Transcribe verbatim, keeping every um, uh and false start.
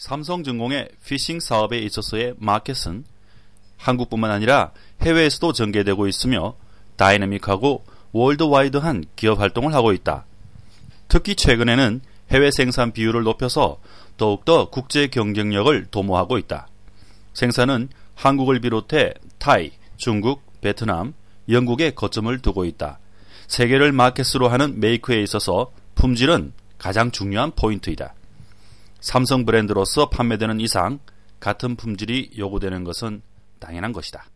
삼성전공의 피싱 사업에 있어서의 마켓은 한국뿐만 아니라 해외에서도 전개되고 있으며 다이내믹하고 월드와이드한 기업 활동을 하고 있다. 특히 최근에는 해외 생산 비율을 높여서 더욱더 국제 경쟁력을 도모하고 있다. 생산은 한국을 비롯해 타이, 중국, 베트남, 영국에 거점을 두고 있다. 세계를 마켓으로 하는 메이크에 있어서 품질은 가장 중요한 포인트이다. 삼성 브랜드로서 판매되는 이상 같은 품질이 요구되는 것은 당연한 것이다.